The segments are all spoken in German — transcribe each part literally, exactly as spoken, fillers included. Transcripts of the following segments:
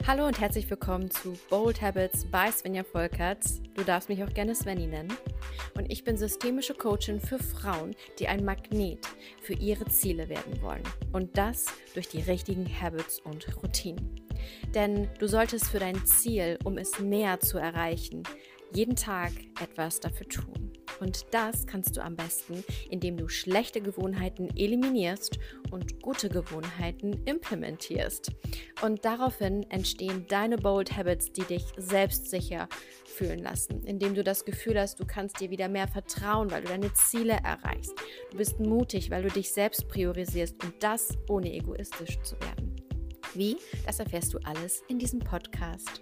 Hallo und herzlich willkommen zu Bold Habits by Svenja Volkert. Du darfst mich auch gerne Svenny nennen. Und ich bin systemische Coachin für Frauen, die ein Magnet für ihre Ziele werden wollen. Und das durch die richtigen Habits und Routinen. Denn du solltest für dein Ziel, um es näher zu erreichen, jeden Tag etwas dafür tun. Und das kannst du am besten, indem du schlechte Gewohnheiten eliminierst und gute Gewohnheiten implementierst. Und daraufhin entstehen deine Bold Habits, die dich selbstsicher fühlen lassen, indem du das Gefühl hast, du kannst dir wieder mehr vertrauen, weil du deine Ziele erreichst. Du bist mutig, weil du dich selbst priorisierst und das ohne egoistisch zu werden. Wie? Das erfährst du alles in diesem Podcast.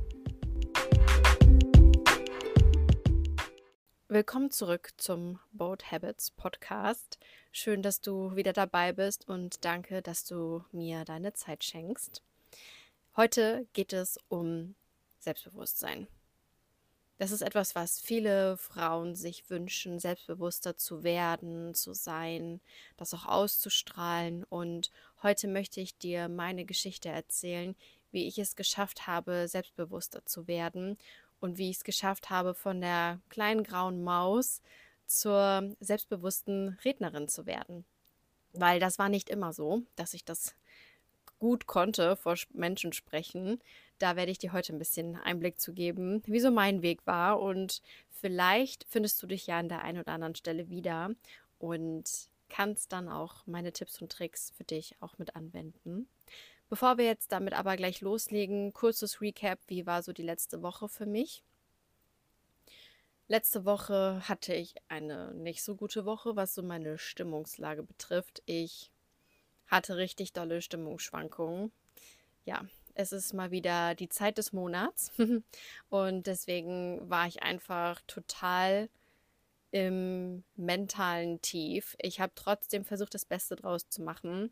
Willkommen zurück zum Bold Habits Podcast. Schön, dass du wieder dabei bist und danke, dass du mir deine Zeit schenkst. Heute geht es um Selbstbewusstsein. Das ist etwas, was viele Frauen sich wünschen, selbstbewusster zu werden, zu sein, das auch auszustrahlen. Und heute möchte ich dir meine Geschichte erzählen, wie ich es geschafft habe, selbstbewusster zu werden. Und wie ich es geschafft habe, von der kleinen grauen Maus zur selbstbewussten Rednerin zu werden. Weil das war nicht immer so, dass ich das gut konnte, vor Menschen sprechen. Da werde ich dir heute ein bisschen Einblick zu geben, wie so mein Weg war. Und vielleicht findest du dich ja an der einen oder anderen Stelle wieder und kannst dann auch meine Tipps und Tricks für dich auch mit anwenden. Bevor wir jetzt damit aber gleich loslegen, kurzes Recap, wie war so die letzte Woche für mich? Letzte Woche hatte ich eine nicht so gute Woche, was so meine Stimmungslage betrifft. Ich hatte richtig dolle Stimmungsschwankungen. Ja, es ist mal wieder die Zeit des Monats und deswegen war ich einfach total im mentalen Tief. Ich habe trotzdem versucht, das Beste draus zu machen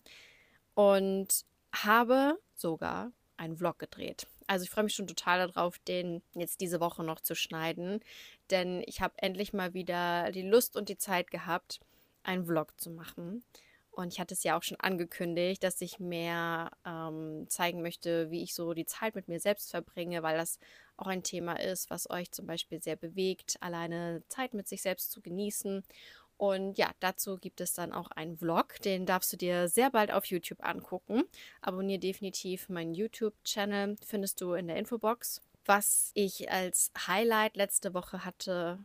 und habe sogar einen Vlog gedreht. Also ich freue mich schon total darauf, den jetzt diese Woche noch zu schneiden, denn ich habe endlich mal wieder die Lust und die Zeit gehabt, einen Vlog zu machen. Und ich hatte es ja auch schon angekündigt, dass ich mehr ähm, zeigen möchte, wie ich so die Zeit mit mir selbst verbringe, weil das auch ein Thema ist, was euch zum Beispiel sehr bewegt, alleine Zeit mit sich selbst zu genießen. Und ja, dazu gibt es dann auch einen Vlog, den darfst du dir sehr bald auf YouTube angucken. Abonniere definitiv meinen YouTube-Channel, findest du in der Infobox. Was ich als Highlight letzte Woche hatte,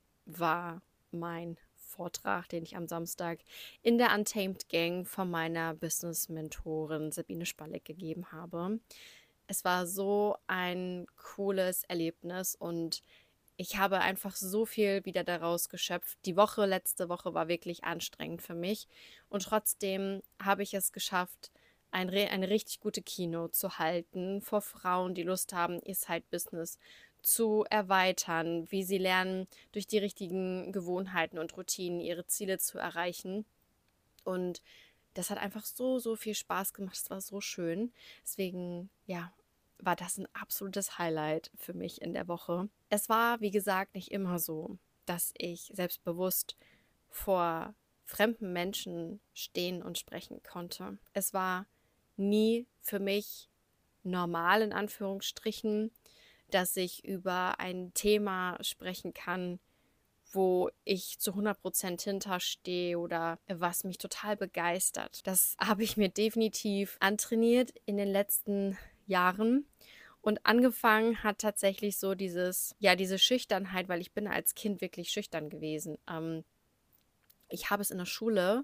war mein Vortrag, den ich am Samstag in der Untamed Gang von meiner Business-Mentorin Sabine Spalleck gegeben habe. Es war so ein cooles Erlebnis und ich habe einfach so viel wieder daraus geschöpft. Die Woche, letzte Woche war wirklich anstrengend für mich. Und trotzdem habe ich es geschafft, ein, eine richtig gute Keynote zu halten vor Frauen, die Lust haben, ihr Side-Business zu erweitern, wie sie lernen, durch die richtigen Gewohnheiten und Routinen ihre Ziele zu erreichen. Und das hat einfach so, so viel Spaß gemacht. Es war so schön. Deswegen, ja, war das ein absolutes Highlight für mich in der Woche. Es war, wie gesagt, nicht immer so, dass ich selbstbewusst vor fremden Menschen stehen und sprechen konnte. Es war nie für mich normal, in Anführungsstrichen, dass ich über ein Thema sprechen kann, wo ich zu hundert Prozent hinterstehe oder was mich total begeistert. Das habe ich mir definitiv antrainiert in den letzten Jahren. Und angefangen hat tatsächlich so dieses, ja, diese Schüchternheit, weil ich bin als Kind wirklich schüchtern gewesen. Ähm, ich habe es in der Schule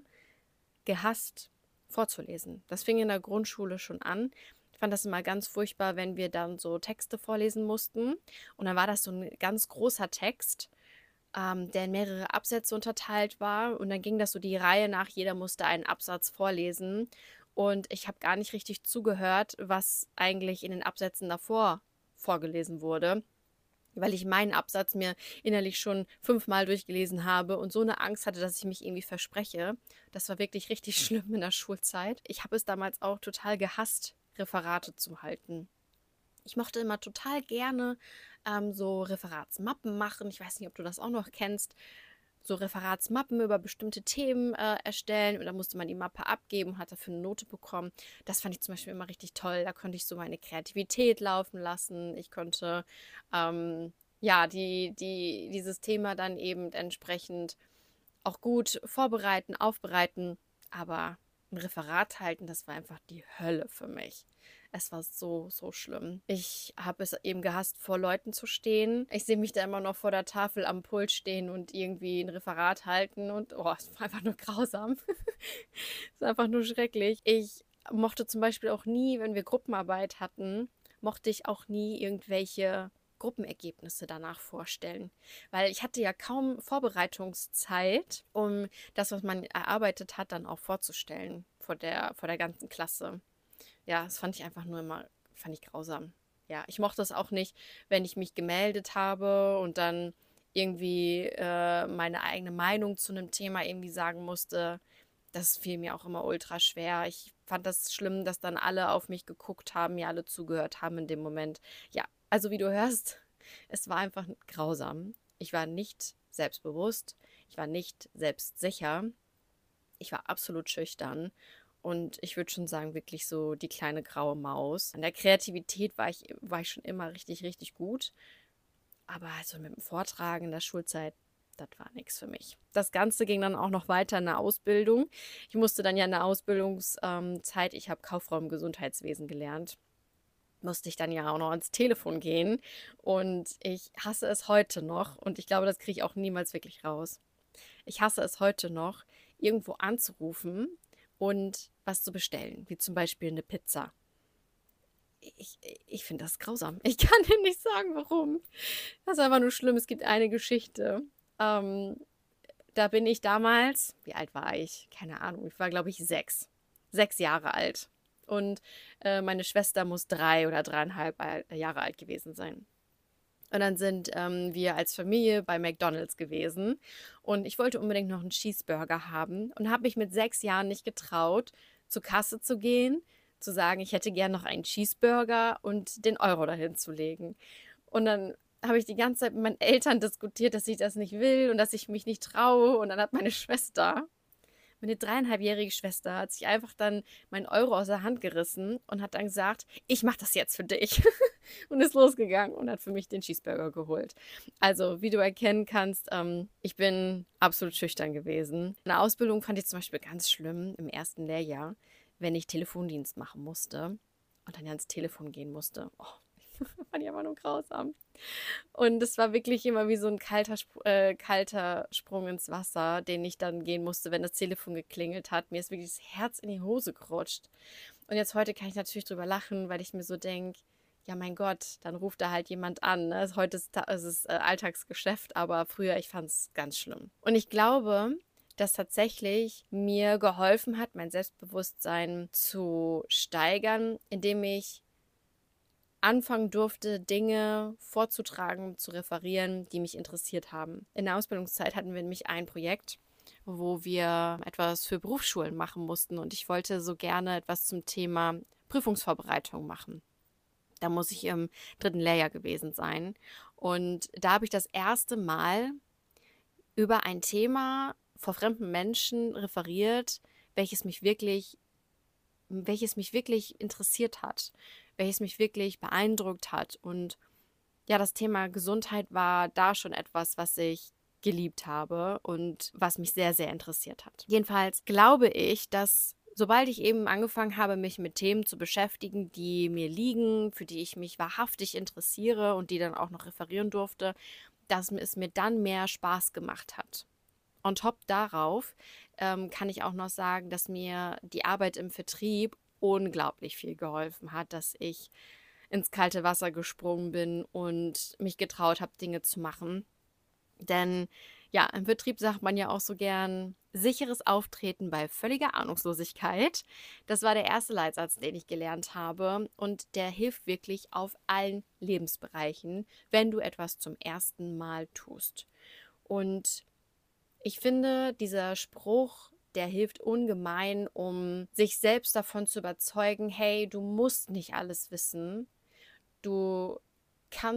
gehasst, vorzulesen. Das fing in der Grundschule schon an. Ich fand das immer ganz furchtbar, wenn wir dann so Texte vorlesen mussten. Und dann war das so ein ganz großer Text, ähm, der in mehrere Absätze unterteilt war. Und dann ging das so die Reihe nach, jeder musste einen Absatz vorlesen. Und ich habe gar nicht richtig zugehört, was eigentlich in den Absätzen davor vorgelesen wurde, weil ich meinen Absatz mir innerlich schon fünfmal durchgelesen habe und so eine Angst hatte, dass ich mich irgendwie verspreche. Das war wirklich richtig schlimm in der Schulzeit. Ich habe es damals auch total gehasst, Referate zu halten. Ich mochte immer total gerne ähm, so Referatsmappen machen. Ich weiß nicht, ob du das auch noch kennst. so Referatsmappen über bestimmte Themen äh, erstellen und da musste man die Mappe abgeben und hat dafür eine Note bekommen. Das fand ich zum Beispiel immer richtig toll. Da konnte ich so meine Kreativität laufen lassen. Ich konnte ähm, ja die, die, dieses Thema dann eben entsprechend auch gut vorbereiten, aufbereiten, aber ein Referat halten, das war einfach die Hölle für mich. Es war so, so schlimm. Ich habe es eben gehasst, vor Leuten zu stehen. Ich sehe mich da immer noch vor der Tafel am Pult stehen und irgendwie ein Referat halten und oh, es war einfach nur grausam. Es war einfach nur schrecklich. Ich mochte zum Beispiel auch nie, wenn wir Gruppenarbeit hatten, mochte ich auch nie irgendwelche Gruppenergebnisse danach vorstellen. Weil ich hatte ja kaum Vorbereitungszeit, um das, was man erarbeitet hat, dann auch vorzustellen vor der, vor der ganzen Klasse. Ja, das fand ich einfach nur immer, fand ich grausam. Ja, ich mochte es auch nicht, wenn ich mich gemeldet habe und dann irgendwie äh, meine eigene Meinung zu einem Thema irgendwie sagen musste. Das fiel mir auch immer ultra schwer. Ich fand das schlimm, dass dann alle auf mich geguckt haben, mir alle zugehört haben in dem Moment. Ja, also wie du hörst, es war einfach grausam. Ich war nicht selbstbewusst, ich war nicht selbstsicher, ich war absolut schüchtern und ich würde schon sagen, wirklich so die kleine graue Maus. An der Kreativität war ich, war ich schon immer richtig, richtig gut. Aber also mit dem Vortragen in der Schulzeit, das war nichts für mich. Das Ganze ging dann auch noch weiter in der Ausbildung. Ich musste dann ja in der Ausbildungszeit, ich habe Kauffrau im Gesundheitswesen gelernt, musste ich dann ja auch noch ans Telefon gehen. Und ich hasse es heute noch. Und ich glaube, das kriege ich auch niemals wirklich raus. Ich hasse es heute noch, irgendwo anzurufen und was zu bestellen, wie zum Beispiel eine Pizza. Ich, ich finde das grausam. Ich kann dir nicht sagen, warum. Das ist einfach nur schlimm. Es gibt eine Geschichte. Ähm, da bin ich damals, wie alt war ich? Keine Ahnung. Ich war, glaube ich, sechs. Sechs Jahre alt. Und äh, meine Schwester muss drei oder dreieinhalb Al- Jahre alt gewesen sein. Und dann sind ähm, wir als Familie bei McDonald's gewesen. Und ich wollte unbedingt noch einen Cheeseburger haben und habe mich mit sechs Jahren nicht getraut, zur Kasse zu gehen, zu sagen, ich hätte gern noch einen Cheeseburger und den Euro dahin zu legen. Und dann habe ich die ganze Zeit mit meinen Eltern diskutiert, dass ich das nicht will und dass ich mich nicht traue. Und dann hat meine Schwester, meine dreieinhalbjährige Schwester, hat sich einfach dann meinen Euro aus der Hand gerissen und hat dann gesagt, ich mache das jetzt für dich. Und ist losgegangen und hat für mich den Cheeseburger geholt. Also, wie du erkennen kannst, ähm, ich bin absolut schüchtern gewesen. In der Ausbildung fand ich zum Beispiel ganz schlimm im ersten Lehrjahr, wenn ich Telefondienst machen musste und dann ans Telefon gehen musste. Oh, fand ich einfach nur grausam. Und es war wirklich immer wie so ein kalter, Sp äh, kalter Sprung ins Wasser, den ich dann gehen musste, wenn das Telefon geklingelt hat. Mir ist wirklich das Herz in die Hose gerutscht. Und jetzt heute kann ich natürlich drüber lachen, weil ich mir so denke, ja mein Gott, dann ruft da halt jemand an. Ne? Heute ist ta- es ist äh, Alltagsgeschäft, aber früher, ich fand es ganz schlimm. Und ich glaube, dass tatsächlich mir geholfen hat, mein Selbstbewusstsein zu steigern, indem ich anfangen durfte, Dinge vorzutragen, zu referieren, die mich interessiert haben. In der Ausbildungszeit hatten wir nämlich ein Projekt, wo wir etwas für Berufsschulen machen mussten und ich wollte so gerne etwas zum Thema Prüfungsvorbereitung machen. Da muss ich im dritten Lehrjahr gewesen sein. Und da habe ich das erste Mal über ein Thema vor fremden Menschen referiert, welches mich wirklich welches mich wirklich interessiert hat, welches mich wirklich beeindruckt hat. Und ja, das Thema Gesundheit war da schon etwas, was ich geliebt habe und was mich sehr, sehr interessiert hat. Jedenfalls glaube ich, dass sobald ich eben angefangen habe, mich mit Themen zu beschäftigen, die mir liegen, für die ich mich wahrhaftig interessiere und die dann auch noch referieren durfte, dass es mir dann mehr Spaß gemacht hat. On top darauf ähm, kann ich auch noch sagen, dass mir die Arbeit im Vertrieb unglaublich viel geholfen hat, dass ich ins kalte Wasser gesprungen bin und mich getraut habe, Dinge zu machen. Denn ja, im Vertrieb sagt man ja auch so gern, sicheres Auftreten bei völliger Ahnungslosigkeit. Das war der erste Leitsatz, den ich gelernt habe und der hilft wirklich auf allen Lebensbereichen, wenn du etwas zum ersten Mal tust. Und ich finde, dieser Spruch, der hilft ungemein, um sich selbst davon zu überzeugen, hey, du musst nicht alles wissen. Du kannst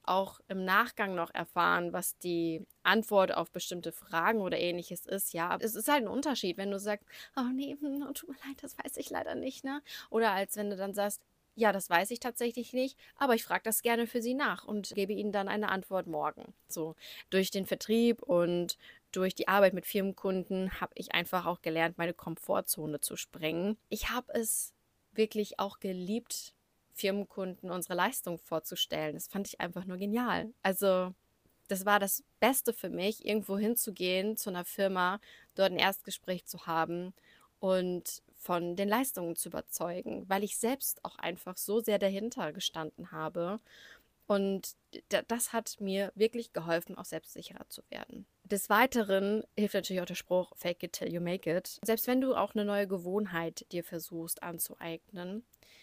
auch im Nachgang noch erfahren, was die Antwort auf bestimmte Fragen oder Ähnliches ist, ja. Aber es ist halt ein Unterschied, wenn du sagst: „Oh ne, hm, tut mir leid, das weiß ich leider nicht, ne?“ Oder als wenn du dann sagst: „Ja, das weiß ich tatsächlich nicht, aber ich frage das gerne für Sie nach und gebe Ihnen dann eine Antwort morgen.“ So, durch den Vertrieb und durch die Arbeit mit Firmenkunden habe ich einfach auch gelernt, meine Komfortzone zu sprengen. Ich habe es wirklich auch geliebt, Firmenkunden unsere Leistung vorzustellen. Das fand ich einfach nur genial. Also, das war das Beste für mich, irgendwo hinzugehen zu einer Firma, dort ein Erstgespräch zu haben und von den Leistungen zu überzeugen, weil ich selbst auch einfach so sehr dahinter gestanden habe. Und d das hat mir wirklich geholfen, auch selbstsicherer zu werden. Des Weiteren hilft natürlich auch der Spruch: „Fake it till you make it.“ Selbst wenn du auch eine neue Gewohnheit dir versuchst anzueignen,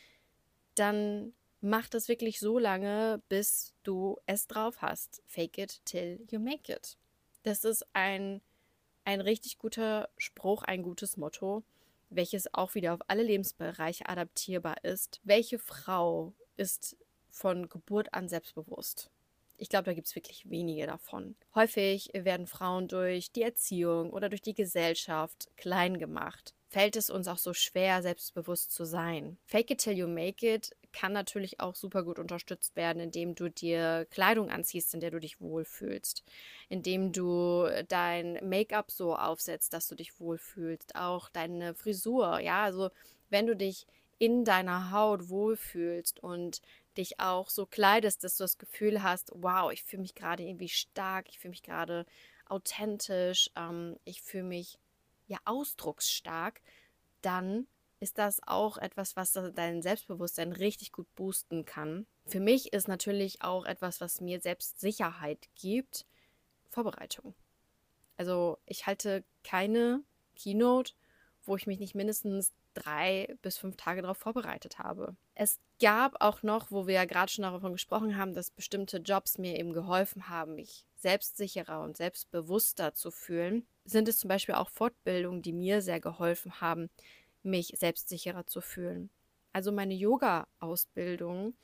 dann mach das wirklich so lange, bis du es drauf hast. Fake it till you make it. Das ist ein, ein richtig guter Spruch, ein gutes Motto, welches auch wieder auf alle Lebensbereiche adaptierbar ist. Welche Frau ist von Geburt an selbstbewusst? Ich glaube, da gibt es wirklich wenige davon. Häufig werden Frauen durch die Erziehung oder durch die Gesellschaft klein gemacht. Fällt es uns auch so schwer, selbstbewusst zu sein. Fake it till you make it kann natürlich auch super gut unterstützt werden, indem du dir Kleidung anziehst, in der du dich wohlfühlst, indem du dein Make-up so aufsetzt, dass du dich wohlfühlst, auch deine Frisur, ja, also wenn du dich in deiner Haut wohlfühlst und dich auch so kleidest, dass du das Gefühl hast, wow, ich fühle mich gerade irgendwie stark, ich fühle mich gerade authentisch, ähm, ich fühle mich ja ausdrucksstark, dann ist das auch etwas, was da dein Selbstbewusstsein richtig gut boosten kann. Für mich ist natürlich auch etwas, was mir Selbstsicherheit gibt, Vorbereitung. Also ich halte keine Keynote, wo ich mich nicht mindestens drei bis fünf Tage darauf vorbereitet habe. Es gab auch noch, wo wir ja gerade schon davon gesprochen haben, dass bestimmte Jobs mir eben geholfen haben, mich selbstsicherer und selbstbewusster zu fühlen, sind es zum Beispiel auch Fortbildungen, die mir sehr geholfen haben, mich selbstsicherer zu fühlen. Also meine Yoga-Ausbildung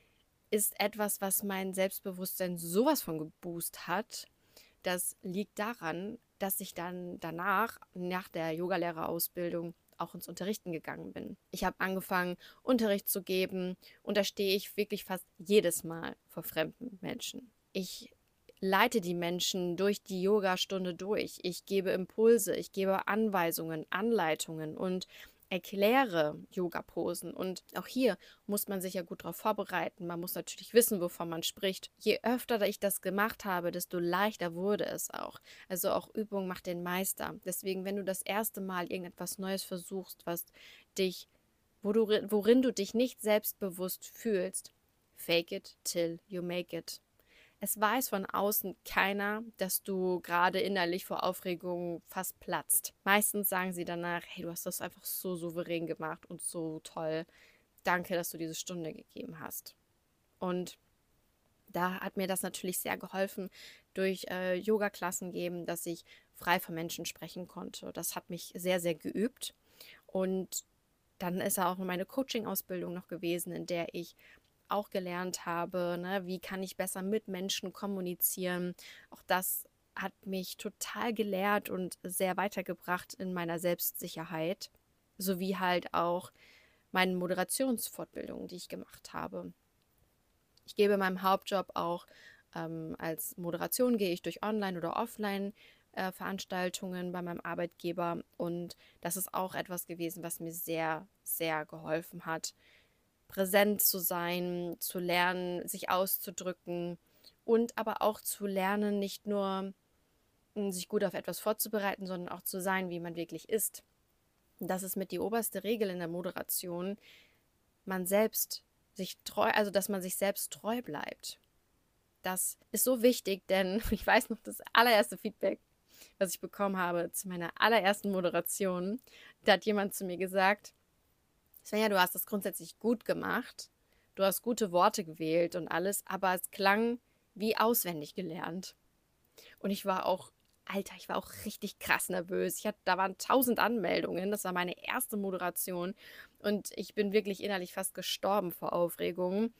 ist etwas, was mein Selbstbewusstsein sowas von geboost hat. Das liegt daran, dass ich dann danach, nach der Yogalehrerausbildung, auch ins Unterrichten gegangen bin. Ich habe angefangen, Unterricht zu geben und da stehe ich wirklich fast jedes Mal vor fremden Menschen. Ich leite die Menschen durch die Yogastunde durch. Ich gebe Impulse, ich gebe Anweisungen, Anleitungen und erkläre Yoga-Posen. Und auch hier muss man sich ja gut darauf vorbereiten. Man muss natürlich wissen, wovon man spricht. Je öfter ich das gemacht habe, desto leichter wurde es auch. Also auch Übung macht den Meister. Deswegen, wenn du das erste Mal irgendetwas Neues versuchst, was dich, wo du, worin du dich nicht selbstbewusst fühlst, fake it till you make it. Es weiß von außen keiner, dass du gerade innerlich vor Aufregung fast platzt. Meistens sagen sie danach: hey, du hast das einfach so souverän gemacht und so toll. Danke, dass du diese Stunde gegeben hast. Und da hat mir das natürlich sehr geholfen, durch äh, Yoga-Klassen geben, dass ich frei vor Menschen sprechen konnte. Das hat mich sehr, sehr geübt. Und dann ist auch meine Coaching-Ausbildung noch gewesen, in der ich auch gelernt habe, ne, wie kann ich besser mit Menschen kommunizieren. Auch das hat mich total gelehrt und sehr weitergebracht in meiner Selbstsicherheit, sowie halt auch meine Moderationsfortbildungen, die ich gemacht habe. Ich gebe in meinem Hauptjob auch ähm, als Moderation, gehe ich durch Online- oder Offline-Veranstaltungen bei meinem Arbeitgeber und das ist auch etwas gewesen, was mir sehr, sehr geholfen hat, präsent zu sein, zu lernen, sich auszudrücken und aber auch zu lernen, nicht nur m, sich gut auf etwas vorzubereiten, sondern auch zu sein, wie man wirklich ist. Und das ist mit die oberste Regel in der Moderation, man selbst sich treu, also dass man sich selbst treu bleibt. Das ist so wichtig, denn ich weiß noch, das allererste Feedback, was ich bekommen habe zu meiner allerersten Moderation, da hat jemand zu mir gesagt: Svenja, du hast das grundsätzlich gut gemacht, du hast gute Worte gewählt und alles, aber es klang wie auswendig gelernt. Und ich war auch, Alter, ich war auch richtig krass nervös. Ich hatte, da waren tausend Anmeldungen, das war meine erste Moderation und ich bin wirklich innerlich fast gestorben vor Aufregung.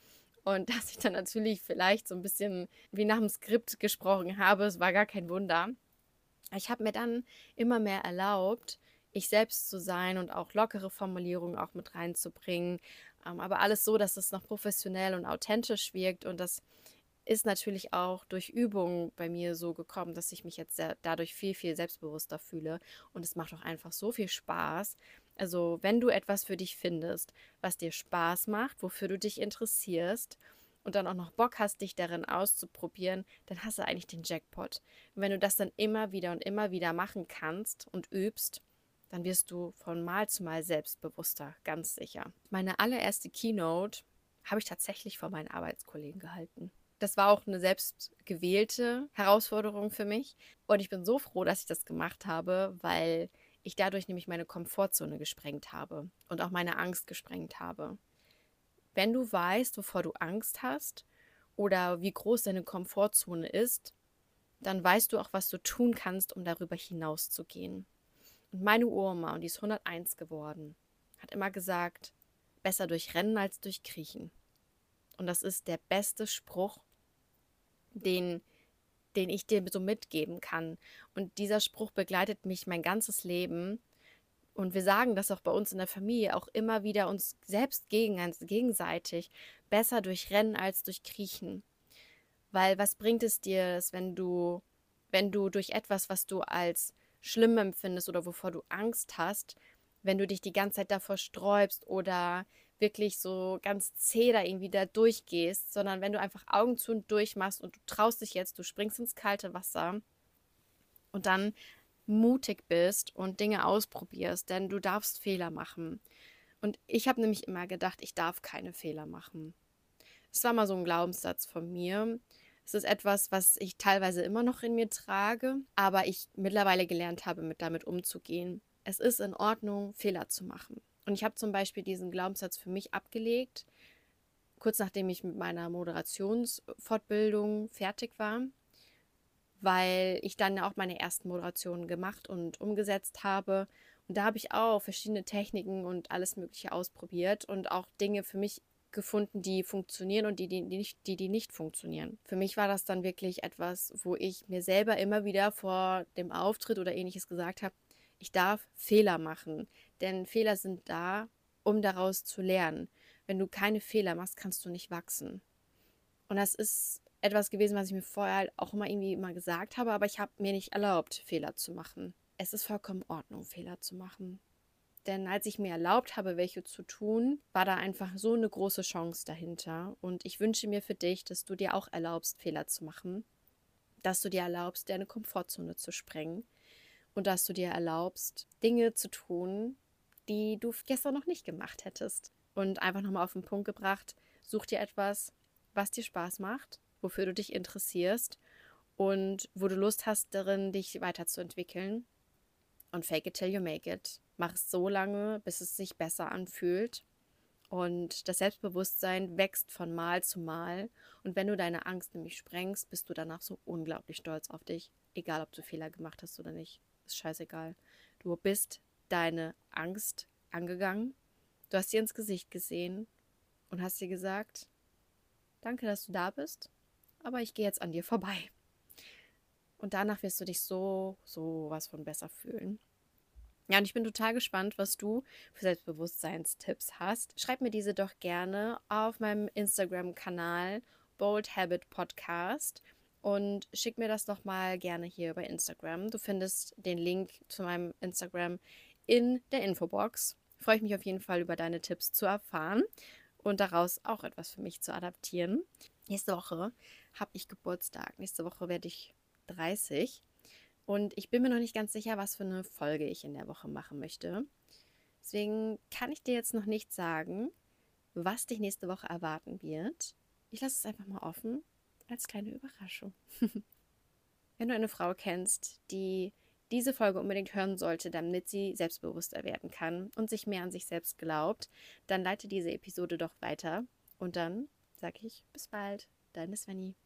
und dass ich dann natürlich vielleicht so ein bisschen wie nach dem Skript gesprochen habe. Es war gar kein Wunder. Ich habe mir dann immer mehr erlaubt, ich selbst zu sein und auch lockere Formulierungen auch mit reinzubringen, ähm, aber alles so, dass es noch professionell und authentisch wirkt. Und das ist natürlich auch durch Übung bei mir so gekommen, dass ich mich jetzt sehr, dadurch viel, viel selbstbewusster fühle. Und es macht auch einfach so viel Spaß. Also wenn du etwas für dich findest, was dir Spaß macht, wofür du dich interessierst und dann auch noch Bock hast, dich darin auszuprobieren, dann hast du eigentlich den Jackpot. Und wenn du das dann immer wieder und immer wieder machen kannst und übst, dann wirst du von Mal zu Mal selbstbewusster, ganz sicher. Meine allererste Keynote habe ich tatsächlich vor meinen Arbeitskollegen gehalten. Das war auch eine selbstgewählte Herausforderung für mich. Und ich bin so froh, dass ich das gemacht habe, weil ich dadurch nämlich meine Komfortzone gesprengt habe und auch meine Angst gesprengt habe. Wenn du weißt, wovor du Angst hast oder wie groß deine Komfortzone ist, dann weißt du auch, was du tun kannst, um darüber hinauszugehen. Und meine Oma, und die ist hunderteins geworden, hat immer gesagt, besser durch Rennen als durch Kriechen. Und das ist der beste Spruch, den, den ich dir so mitgeben kann. Und dieser Spruch begleitet mich mein ganzes Leben. Und wir sagen das auch bei uns in der Familie auch immer wieder uns selbst gegen, gegenseitig. Besser durch Rennen als durch Kriechen. Weil was bringt es dir, wenn du, wenn du durch etwas, was du als schlimm empfindest oder wovor du Angst hast, wenn du dich die ganze Zeit davor sträubst oder wirklich so ganz zäh da irgendwie da durchgehst, sondern wenn du einfach Augen zu und durch machst und du traust dich jetzt, du springst ins kalte Wasser und dann mutig bist und Dinge ausprobierst, denn du darfst Fehler machen. Und ich habe nämlich immer gedacht, ich darf keine Fehler machen. Es war mal so ein Glaubenssatz von mir. Es ist etwas, was ich teilweise immer noch in mir trage, aber ich mittlerweile gelernt habe, mit damit umzugehen. Es ist in Ordnung, Fehler zu machen. Und ich habe zum Beispiel diesen Glaubenssatz für mich abgelegt, kurz nachdem ich mit meiner Moderationsfortbildung fertig war, weil ich dann auch meine ersten Moderationen gemacht und umgesetzt habe. Und da habe ich auch verschiedene Techniken und alles Mögliche ausprobiert und auch Dinge für mich gefunden, die funktionieren und die, die, die, nicht, die, die nicht funktionieren. Für mich war das dann wirklich etwas, wo ich mir selber immer wieder vor dem Auftritt oder ähnliches gesagt habe, ich darf Fehler machen, denn Fehler sind da, um daraus zu lernen. Wenn du keine Fehler machst, kannst du nicht wachsen. Und das ist etwas gewesen, was ich mir vorher auch immer irgendwie immer gesagt habe, aber ich habe mir nicht erlaubt, Fehler zu machen. Es ist vollkommen in Ordnung, Fehler zu machen. Denn als ich mir erlaubt habe, welche zu tun, war da einfach so eine große Chance dahinter. Und ich wünsche mir für dich, dass du dir auch erlaubst, Fehler zu machen. Dass du dir erlaubst, deine Komfortzone zu sprengen. Und dass du dir erlaubst, Dinge zu tun, die du gestern noch nicht gemacht hättest. Und einfach nochmal auf den Punkt gebracht, such dir etwas, was dir Spaß macht, wofür du dich interessierst und wo du Lust hast, darin dich weiterzuentwickeln. Und fake it till you make it. Mach es so lange, bis es sich besser anfühlt. Und das Selbstbewusstsein wächst von Mal zu Mal. Und wenn du deine Angst nämlich sprengst, bist du danach so unglaublich stolz auf dich. Egal, ob du Fehler gemacht hast oder nicht. Ist scheißegal. Du bist deine Angst angegangen. Du hast sie ins Gesicht gesehen und hast dir gesagt, danke, dass du da bist, aber ich gehe jetzt an dir vorbei. Und danach wirst du dich so, so was von besser fühlen. Ja, und ich bin total gespannt, was du für Selbstbewusstseinstipps hast. Schreib mir diese doch gerne auf meinem Instagram-Kanal Bold Habit Podcast und schick mir das doch mal gerne hier bei Instagram. Du findest den Link zu meinem Instagram in der Infobox. Freue ich mich auf jeden Fall, über deine Tipps zu erfahren und daraus auch etwas für mich zu adaptieren. Nächste Woche habe ich Geburtstag. Nächste Woche werde ich dreißig. Und ich bin mir noch nicht ganz sicher, was für eine Folge ich in der Woche machen möchte. Deswegen kann ich dir jetzt noch nicht sagen, was dich nächste Woche erwarten wird. Ich lasse es einfach mal offen als kleine Überraschung. Wenn du eine Frau kennst, die diese Folge unbedingt hören sollte, damit sie selbstbewusster werden kann und sich mehr an sich selbst glaubt, dann leite diese Episode doch weiter. Und dann sage ich bis bald, deine Svenny.